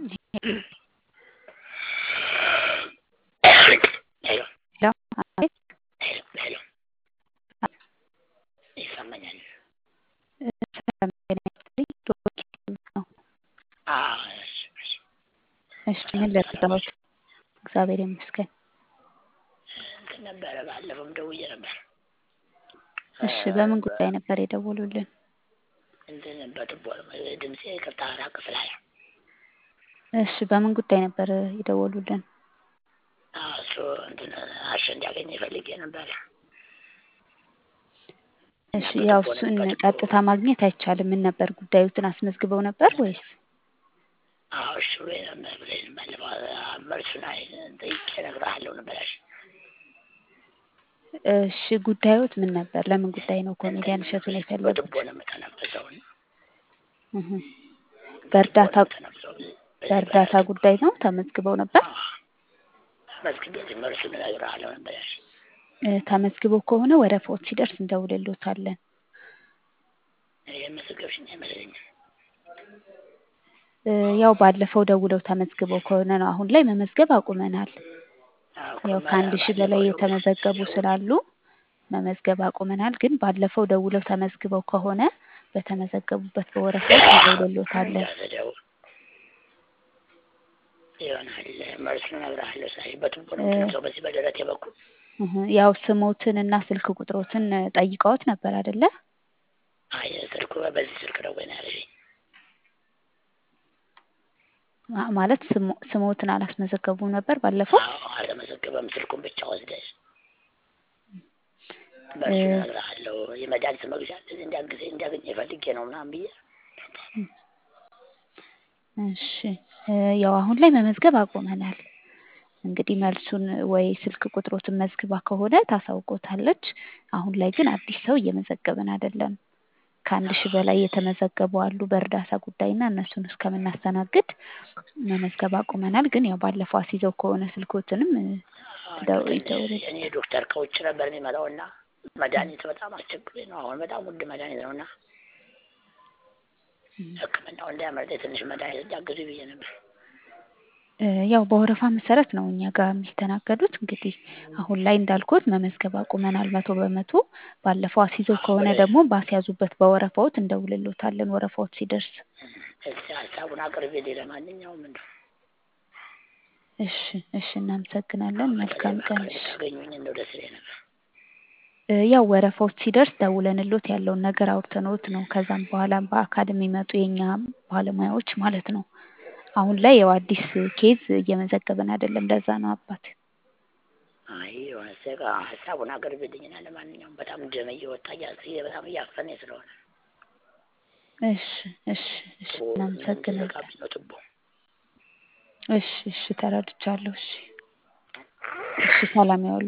ሄሎ ሄሎ አቤት። ሄሎ ይሰማኛል? ሰላም ጤና ይስጥልኝ። ዶክተር ነው። እሺ ምን ልርዳዎት? እግዚአብሔር ይመስገን። እንትን ነበረ ባለፈውም ደውዬ ነበር። እሺ በምን ጉዳይ ነበር የደወሉልን? እንትን በቱቦ ድምጼ ይቅርታ ራቅ ስላለ። እሺ በምን ጉዳይ ነበር የደወሉልን? እሱ እንትን አሸ እንዲያገኝ ፈልጌ ነበረ። እሺ ያው እሱን ቀጥታ ማግኘት አይቻልም። ምን ነበር ጉዳዩትን አስመዝግበው ነበር ወይስ? እሺ ብለኝ ባለፈው መልሱን ጠይቄ እነግርሃለሁ ነበረሽ። እሺ ጉዳዮት ምን ነበር? ለምን ጉዳይ ነው ኮሜዲያን እሸቱን የፈለጉት? በቱቦ ነው የምተነፍሰው። በእርዳታ ጉዳይ ነው ተመዝግበው ነበር? ተመዝግቤ መልሱን እነግርሃለሁ ነበረሽ። ተመዝግበው ከሆነ ወረፋዎች ሲደርስ እንደውልልዎታለን። የመዘገብሽኝ አይመስለኝም። ያው ባለፈው ደውለው ተመዝግበው ከሆነ ነው። አሁን ላይ መመዝገብ አቁመናል። ያው ከ1000 በላይ የተመዘገቡ ስላሉ መመዝገብ አቁመናል። ግን ባለፈው ደውለው ተመዝግበው ከሆነ በተመዘገቡበት በወረፋው እንደውልልዎታለን። ይሆናል መልሱን እነግርሃለሁ። በቱቦ ነው የምተነፍሰው በዚህ በደረቴ በኩል። ያው ስሞትን እና ስልክ ቁጥሮትን ጠይቀውት ነበር አይደለ? አይ ስልኩ በዚህ ስልክ ነው ወይ ያለኝ? ማለት ስሞትን አላስመዘገቡም ነበር ባለፈው? አልተመዘገበም። ስልኩን ብቻ ወስደሽ መልሱን እነግርሃለሁ። የመድኃኒት መግዣ እንዲያገኝ ፈልጌ ነው ምናምን ብዬ። እሺ ያው አሁን ላይ መመዝገብ አቁመናል። እንግዲህ መልሱን ወይ ስልክ ቁጥሮትን መዝግባ ከሆነ ታሳውቆታለች። አሁን ላይ ግን አዲስ ሰው እየመዘገብን አይደለም። ከ1000 በላይ የተመዘገቡ አሉ በእርዳታ ጉዳይና እነሱን እስከምናስተናግድ መመዝገብ አቁመናል። ግን ያው ባለፈው አስይዘው ከሆነ ስልኮትንም እኔ ዶክተር ከውጭ ነበር የሚመጣውና መድኃኒት በጣም አስቸግሮኝ ነው። አሁን በጣም ውድ መድኃኒት ነውና ሕክምናው እንዳያመልጠኝ ትንሽ መድኃኒት እንዲያግዙ ብዬ ነበር። ያው በወረፋ መሰረት ነው እኛ ጋር የሚስተናገዱት። እንግዲህ አሁን ላይ እንዳልኩት መመዝገብ አቁመናል 100%። ባለፈው አስይዘው ከሆነ ደግሞ ባስያዙበት በወረፋዎት እንደውልልዎታለን ወረፋዎት ሲደርስ። ሀሳቡን አቅርቤልኝ ለማንኛውም እንደው። እሺ እናመሰግናለን። መልካም ቀን። ታገኙኝ እንደው ደስ ይለኝ ነበር። ያው ወረፋዎች ሲደርስ ደውለንልዎት ያለውን ነገር አውርተንዎት ነው ከዛም በኋላ በአካል የሚመጡ የኛ ባለሙያዎች ማለት ነው። አሁን ላይ ያው አዲስ ኬዝ እየመዘገብን አይደለም። ለዛ ነው አባት። አይ ሀሳቡን አቅርቤልኝና ለማንኛውም በጣም ደም እየወጣ በጣም እያፈነኝ ስለሆነ። እሺ እናመሰግናለን። እሺ ተረድቻለሁ። እሺ ሰላም ያውሉ።